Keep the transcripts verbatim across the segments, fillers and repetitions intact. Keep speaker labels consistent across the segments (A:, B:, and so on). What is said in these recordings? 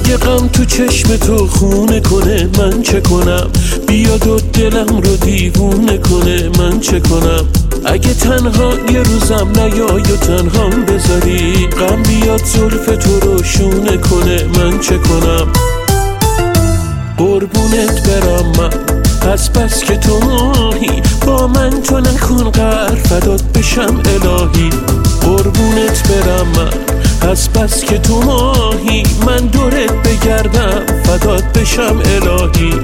A: اگه غم تو چشم تو خونه کنه من چه کنم؟ بیاد و دلم رو دیوونه کنه من چه کنم؟ اگه تنها یه روزم نیای و تنهام بذاری، غم بیاد زلف تو رو شونه کنه من چه کنم؟ قربونت برم من از بس که تو ماهی، با من تو نکن قهر فدات بشم الهی. قربونت برم من از بس که تو ماهی، من دورت بگردم فدات بشم الهی.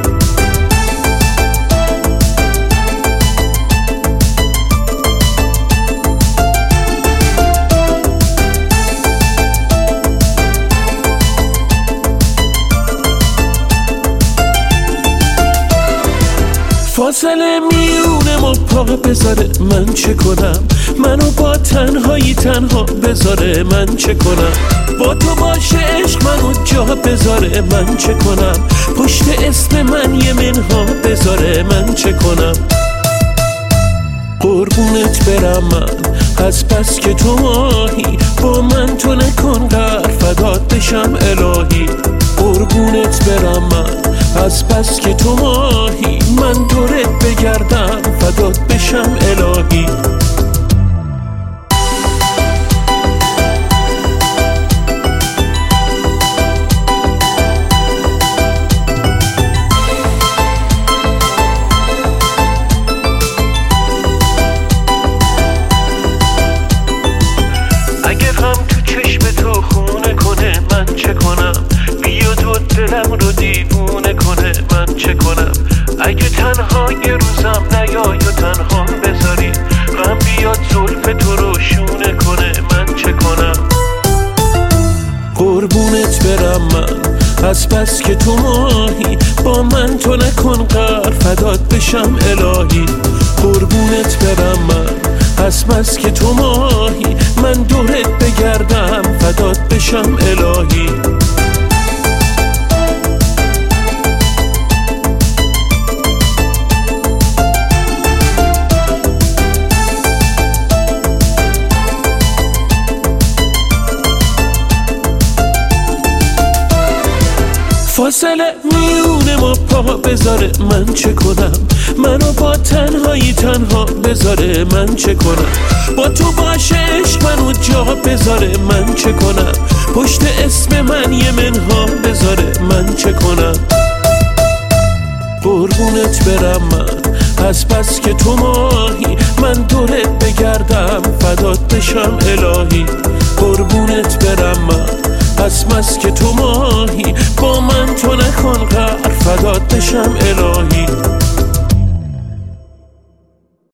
A: فاصله میونه ما پا بذاره من چه کنم؟ منو با تنهایی تنها بذاره من چه کنم؟ با تو باشه عشق منو جا بذاره من چه کنم؟ پشت اسم من یه منها بذاره من چه کنم؟ قربونت برم من از بس که تو ماهی، با من تو نکن قهر فدات بشم الهی. قربونت برم من از بس که تو ماهی، من دورت بگردم فدات بشم الهی. اگه غم تو چشم تو خونه کنه من چه کنم؟ بیاد و دلم رو دیوونه کنه من چه کنم؟ اگه تنها یه روزم نیای و تنها بذاری، غم بیاد زلف تو رو شونه کنه من چه کنم؟ قربونت برم من از بس که تو ماهی، با من تو نکن قهر فدات بشم الهی. قربونت برم من از بس که تو ماهی، من دورت بگردم فدات بشم الهی. فاصله میونه ما پا بذاره من چه کنم؟ منو با تنهایی تنها بذاره من چه کنم؟ با تو باشه عشق منو جا بذاره من چه کنم؟ پشت اسم من یه منها بذاره من چه کنم؟ قربونت برم من از بس که تو ماهی، من دورت بگردم فدات بشم الهی. قربونت برم من از بس که تو ماهی، با من تو نکن قهر فدات بشم الهی.